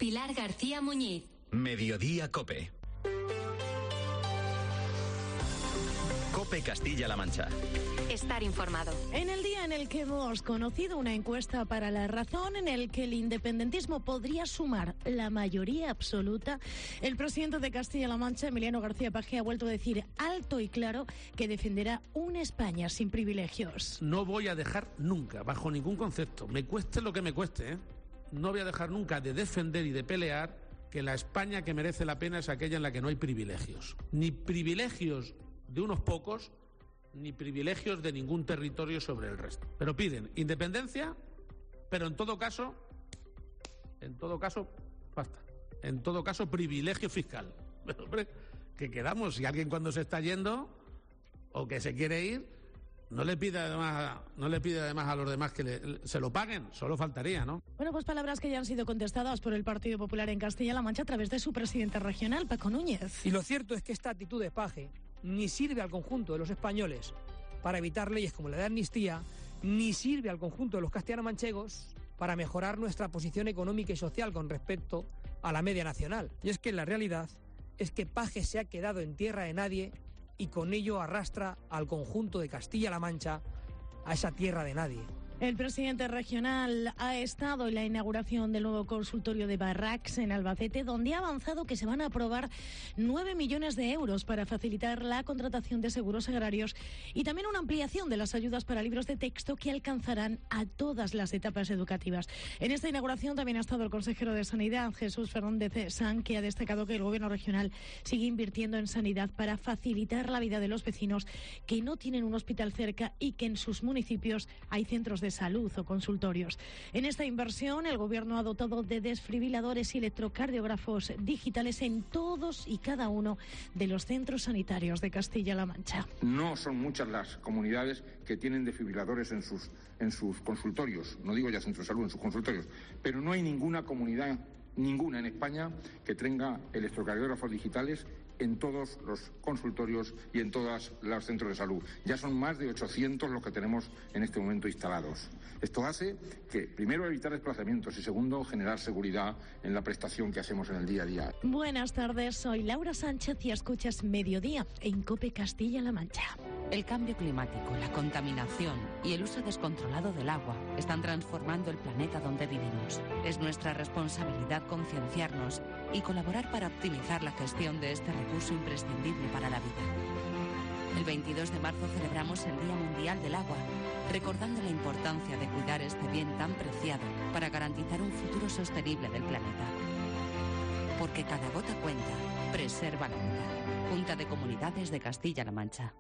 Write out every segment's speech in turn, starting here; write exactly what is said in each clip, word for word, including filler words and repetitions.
Pilar García Muñiz. Mediodía COPE. COPE Castilla-La Mancha. Estar informado. En el día en el que hemos conocido una encuesta para La Razón en el que el independentismo podría sumar la mayoría absoluta, el presidente de Castilla-La Mancha, Emiliano García Paje, ha vuelto a decir alto y claro que defenderá una España sin privilegios. No voy a dejar nunca, bajo ningún concepto, me cueste lo que me cueste, ¿eh? no voy a dejar nunca de defender y de pelear que la España que merece la pena es aquella en la que no hay privilegios. Ni privilegios de unos pocos, ni privilegios de ningún territorio sobre el resto. Pero piden independencia, pero en todo caso, en todo caso, basta. En todo caso, privilegio fiscal. Pero, hombre, que quedamos, si alguien cuando se está yendo o que se quiere ir, no le pide además, no le pide además a los demás que le, se lo paguen, solo faltaría, ¿no? Bueno, pues palabras que ya han sido contestadas por el Partido Popular en Castilla-La Mancha a través de su presidente regional, Paco Núñez. Y lo cierto es que esta actitud de Paje ni sirve al conjunto de los españoles para evitar leyes como la de amnistía, ni sirve al conjunto de los castellano-manchegos para mejorar nuestra posición económica y social con respecto a la media nacional. Y es que la realidad es que Paje se ha quedado en tierra de nadie y con ello arrastra al conjunto de Castilla-La Mancha a esa tierra de nadie. El presidente regional ha estado en la inauguración del nuevo consultorio de Barracks en Albacete, donde ha avanzado que se van a aprobar nueve millones de euros para facilitar la contratación de seguros agrarios y también una ampliación de las ayudas para libros de texto que alcanzarán a todas las etapas educativas. En esta inauguración también ha estado el consejero de Sanidad, Jesús Fernández San, que ha destacado que el gobierno regional sigue invirtiendo en sanidad para facilitar la vida de los vecinos que no tienen un hospital cerca y que en sus municipios hay centros de salud o consultorios. En esta inversión, el Gobierno ha dotado de desfibriladores y electrocardiógrafos digitales en todos y cada uno de los centros sanitarios de Castilla-La Mancha. No son muchas las comunidades que tienen desfibriladores en sus, en sus consultorios, no digo ya centros de salud, en sus consultorios, pero no hay ninguna comunidad, ninguna en España, que tenga electrocardiógrafos digitales en todos los consultorios y en todos los centros de salud. Ya son más de ochocientos los que tenemos en este momento instalados. Esto hace que, primero, evitar desplazamientos y, segundo, generar seguridad en la prestación que hacemos en el día a día. Buenas tardes, soy Laura Sánchez y escuchas Mediodía en COPE Castilla-La Mancha. El cambio climático, la contaminación y el uso descontrolado del agua están transformando el planeta donde vivimos. Es nuestra responsabilidad concienciarnos y colaborar para optimizar la gestión de este recurso imprescindible para la vida. El veintidós de marzo celebramos el Día Mundial del Agua, recordando la importancia de cuidar este bien tan preciado para garantizar un futuro sostenible del planeta. Porque cada gota cuenta, preserva la vida. Junta de Comunidades de Castilla-La Mancha.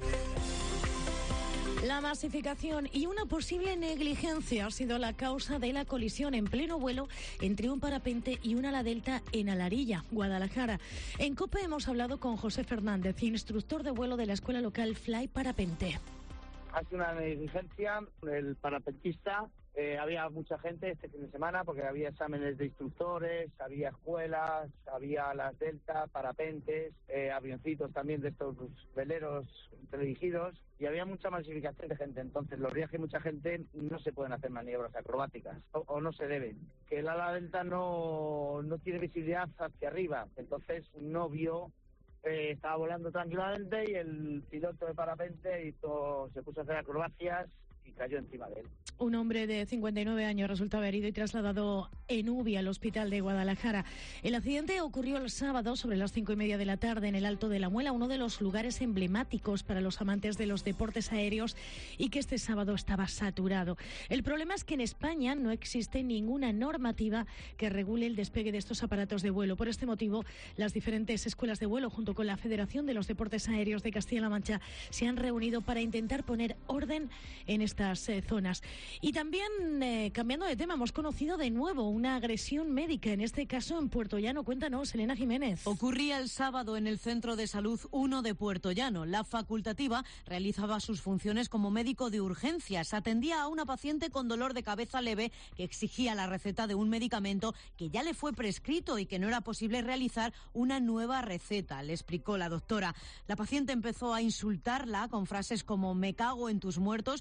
La masificación y una posible negligencia ha sido la causa de la colisión en pleno vuelo entre un parapente y un ala delta en Alarilla, Guadalajara. En COPE hemos hablado con José Fernández, instructor de vuelo de la escuela local Fly Parapente. Ha sido una negligencia. El parapentista, eh, había mucha gente este fin de semana porque había exámenes de instructores, había escuelas, había las delta, parapentes, eh, avioncitos también de estos veleros teledirigidos y había mucha masificación de gente. Entonces los días que hay mucha gente no se pueden hacer maniobras acrobáticas o, o no se deben. Que el ala delta no, no tiene visibilidad hacia arriba, entonces no vio. Eh, estaba volando tranquilamente y el piloto de parapente hizo, se puso a hacer acrobacias y cayó encima de él. Un hombre de cincuenta y nueve años resultaba herido y trasladado en U B I al hospital de Guadalajara. El accidente ocurrió el sábado sobre las cinco y media de la tarde en el Alto de la Muela, uno de los lugares emblemáticos para los amantes de los deportes aéreos y que este sábado estaba saturado. El problema es que en España no existe ninguna normativa que regule el despegue de estos aparatos de vuelo. Por este motivo, las diferentes escuelas de vuelo, junto con la Federación de los Deportes Aéreos de Castilla-La Mancha, se han reunido para intentar poner orden en estas eh, zonas. Y también, eh, cambiando de tema, hemos conocido de nuevo una agresión médica, en este caso en Puerto Llano. Cuéntanos, Elena Jiménez. Ocurría el sábado en el Centro de Salud uno de Puerto Llano. La facultativa realizaba sus funciones como médico de urgencias. Atendía a una paciente con dolor de cabeza leve que exigía la receta de un medicamento que ya le fue prescrito y que no era posible realizar una nueva receta, le explicó la doctora. La paciente empezó a insultarla con frases como "me cago en tus muertos" o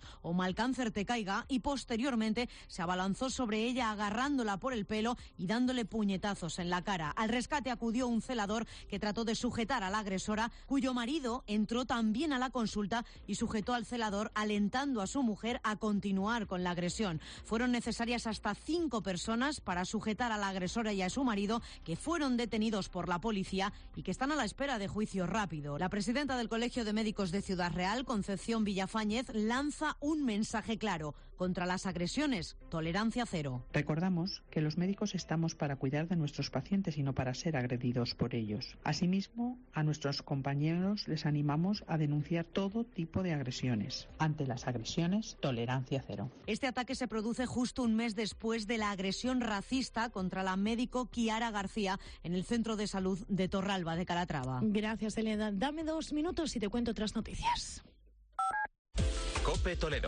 Alcáncer te caiga y posteriormente se abalanzó sobre ella agarrándola por el pelo y dándole puñetazos en la cara. Al rescate acudió un celador que trató de sujetar a la agresora, cuyo marido entró también a la consulta y sujetó al celador, alentando a su mujer a continuar con la agresión. Fueron necesarias hasta cinco personas para sujetar a la agresora y a su marido, que fueron detenidos por la policía y que están a la espera de juicio rápido. La presidenta del Colegio de Médicos de Ciudad Real, Concepción Villafáñez, lanza un mensaje claro: contra las agresiones, tolerancia cero. Recordamos que los médicos estamos para cuidar de nuestros pacientes y no para ser agredidos por ellos. Asimismo, a nuestros compañeros les animamos a denunciar todo tipo de agresiones. Ante las agresiones, tolerancia cero. Este ataque se produce justo un mes después de la agresión racista contra la médico Kiara García en el Centro de Salud de Torralba de Calatrava. Gracias, Elena. Dame dos minutos y te cuento otras noticias. COPE Toledo.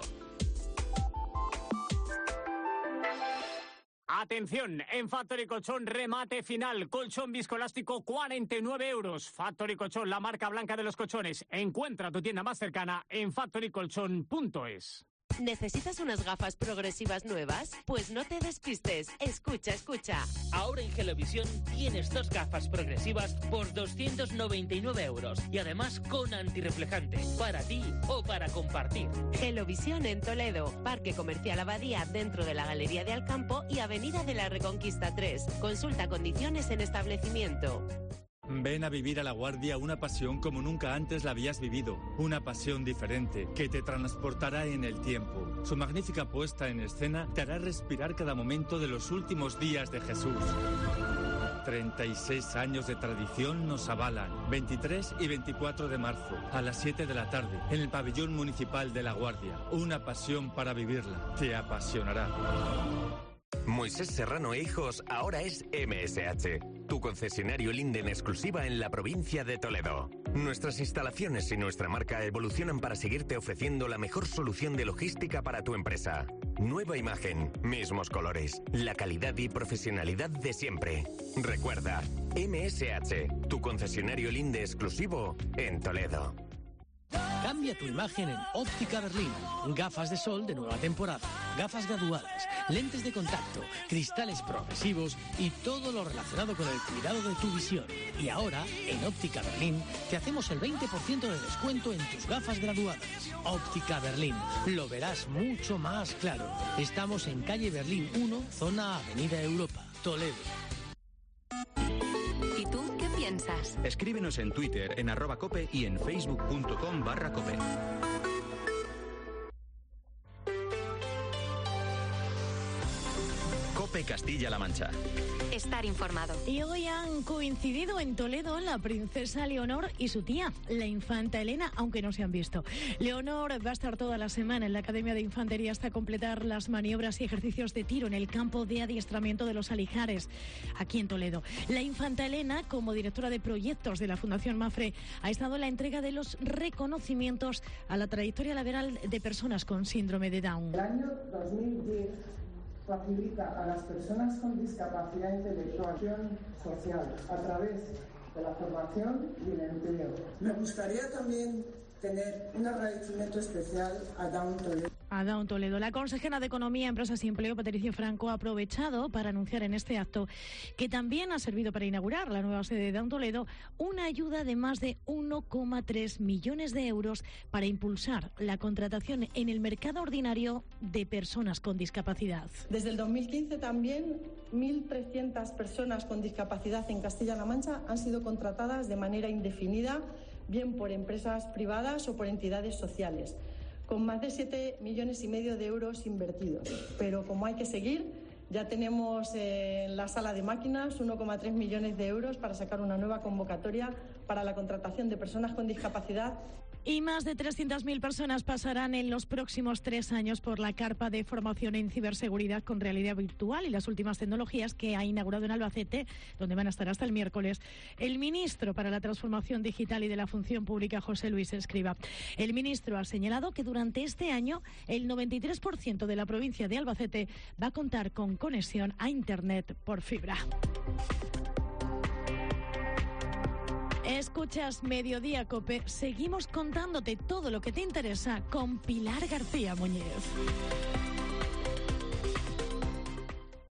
Atención, en Factory Colchón remate final, colchón viscoelástico cuarenta y nueve euros. Factory Colchón, la marca blanca de los colchones. Encuentra tu tienda más cercana en factory colchón punto es. ¿Necesitas unas gafas progresivas nuevas? Pues no te despistes, escucha, escucha. Ahora en Gelovisión tienes dos gafas progresivas por doscientos noventa y nueve euros y además con antirreflejante, para ti o para compartir. Gelovisión en Toledo, Parque Comercial Abadía, dentro de la Galería de Alcampo y Avenida de la Reconquista tres. Consulta condiciones en establecimiento. Ven a vivir a La Guardia una pasión como nunca antes la habías vivido. Una pasión diferente que te transportará en el tiempo. Su magnífica puesta en escena te hará respirar cada momento de los últimos días de Jesús. treinta y seis años de tradición nos avalan. veintitrés y veinticuatro de marzo, a las siete de la tarde, en el pabellón municipal de La Guardia. Una pasión para vivirla. Te apasionará. Moisés Serrano e Hijos ahora es M S H, tu concesionario Linde en exclusiva en la provincia de Toledo. Nuestras instalaciones y nuestra marca evolucionan para seguirte ofreciendo la mejor solución de logística para tu empresa. Nueva imagen, mismos colores, la calidad y profesionalidad de siempre. Recuerda, M S H, tu concesionario Linde exclusivo en Toledo. Cambia tu imagen en Óptica Berlín. Gafas de sol de nueva temporada, gafas graduadas, lentes de contacto, cristales progresivos y todo lo relacionado con el cuidado de tu visión. Y ahora, en Óptica Berlín, te hacemos el veinte por ciento de descuento en tus gafas graduadas. Óptica Berlín, lo verás mucho más claro. Estamos en calle Berlín uno, zona Avenida Europa, Toledo. ¿Y tú qué piensas? Escríbenos en Twitter en arroba cope y en facebook.com barra cope. COPE Castilla-La Mancha. Estar informado. Y hoy han coincidido en Toledo la princesa Leonor y su tía, la infanta Elena, aunque no se han visto. Leonor va a estar toda la semana en la Academia de Infantería hasta completar las maniobras y ejercicios de tiro en el campo de adiestramiento de los Alijares, aquí en Toledo. La infanta Elena, como directora de proyectos de la Fundación Mafre, ha estado en la entrega de los reconocimientos a la trayectoria laboral de personas con síndrome de Down. El año dos mil diez facilita a las personas con discapacidad intelectual social a través de la formación y el empleo. Me gustaría también tener un agradecimiento especial a Down Toledo. A Down Toledo. La consejera de Economía, Empresas y Empleo, Patricia Franco, ha aprovechado para anunciar en este acto que también ha servido para inaugurar la nueva sede de Down Toledo una ayuda de más de uno coma tres millones de euros para impulsar la contratación en el mercado ordinario de personas con discapacidad. Desde el dos mil quince también mil trescientas personas con discapacidad en Castilla-La Mancha han sido contratadas de manera indefinida, bien por empresas privadas o por entidades sociales, con más de siete millones y medio de euros invertidos. Pero como hay que seguir, ya tenemos en la sala de máquinas uno coma tres millones de euros para sacar una nueva convocatoria para la contratación de personas con discapacidad. Y más de trescientas mil personas pasarán en los próximos tres años por la carpa de formación en ciberseguridad con realidad virtual y las últimas tecnologías que ha inaugurado en Albacete, donde van a estar hasta el miércoles el ministro para la Transformación Digital y de la Función Pública, José Luis Escriba. El ministro ha señalado que durante este año el noventa y tres por ciento de la provincia de Albacete va a contar con conexión a Internet por fibra. Escuchas Mediodía Cope. Seguimos contándote todo lo que te interesa con Pilar García Muñez.